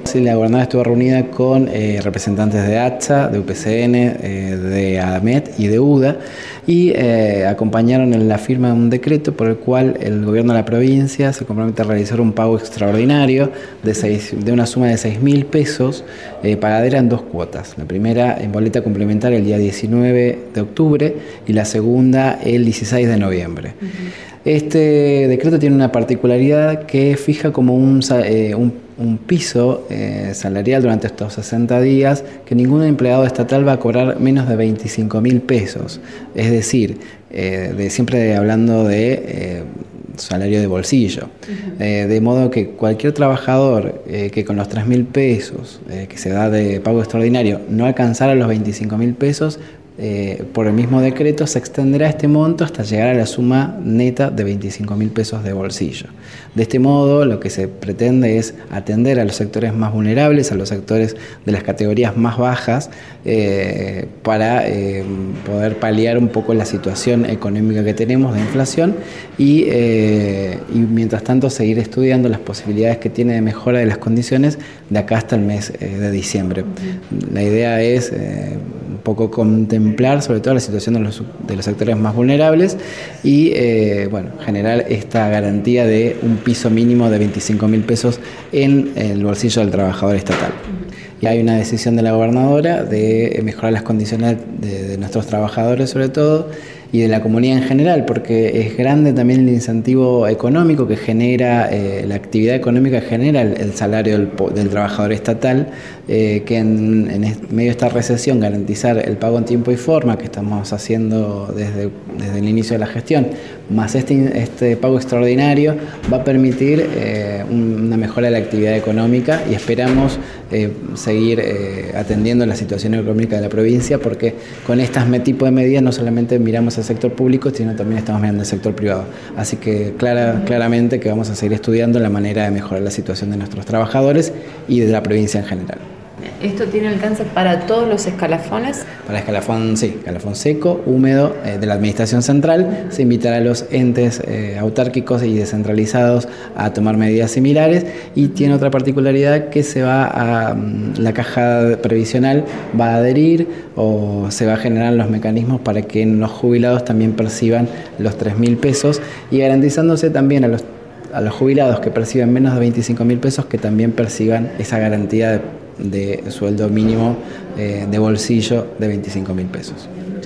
Sí, la gobernadora estuvo reunida con representantes de ATSA, de UPCN, de ADAMET y de UDA y acompañaron en la firma de un decreto por el cual el gobierno de la provincia se compromete a realizar un pago extraordinario de una suma de 6.000 pesos pagadera en 2 cuotas. La primera en boleta complementaria el día 19 de octubre y la segunda el 16 de noviembre. Este decreto tiene una particularidad que fija como un piso salarial durante estos 60 días que ningún empleado estatal va a cobrar menos de 25.000 pesos. Es decir, siempre hablando de salario de bolsillo. De modo que cualquier trabajador que con los 3.000 pesos que se da de pago extraordinario no alcanzara los 25.000 pesos, por el mismo decreto se extenderá este monto hasta llegar a la suma neta de 25.000 pesos de bolsillo. De este modo, lo que se pretende es atender a los sectores más vulnerables, a los sectores de las categorías más bajas, para poder paliar un poco la situación económica que tenemos de inflación y mientras tanto seguir estudiando las posibilidades que tiene de mejora de las condiciones de acá hasta el mes de diciembre. La idea es un poco contemplar sobre todo la situación de los sectores más vulnerables y generar esta garantía de un piso mínimo de 25.000 pesos en el bolsillo del trabajador estatal. Y hay una decisión de la gobernadora de mejorar las condiciones de nuestros trabajadores sobre todo y de la comunidad en general, porque es grande también el incentivo económico que genera, la actividad económica que genera el salario del trabajador estatal, que en medio de esta recesión garantizar el pago en tiempo y forma que estamos haciendo desde el inicio de la gestión, más este pago extraordinario va a permitir una mejora de la actividad económica y esperamos seguir atendiendo la situación económica de la provincia, porque con este tipo de medidas no solamente miramos al sector público, sino también estamos mirando al sector privado. Así que claramente que vamos a seguir estudiando la manera de mejorar la situación de nuestros trabajadores y de la provincia en general. ¿Esto tiene alcance para todos los escalafones? Para escalafón, sí, escalafón seco, húmedo de la Administración Central. Se invitará a los entes autárquicos y descentralizados a tomar medidas similares y tiene otra particularidad que la caja previsional va a adherir o se va a generar los mecanismos para que los jubilados también perciban los 3.000 pesos y garantizándose también a los jubilados que perciben menos de 25.000 pesos que también perciban esa garantía de sueldo mínimo de bolsillo de 25.000 pesos.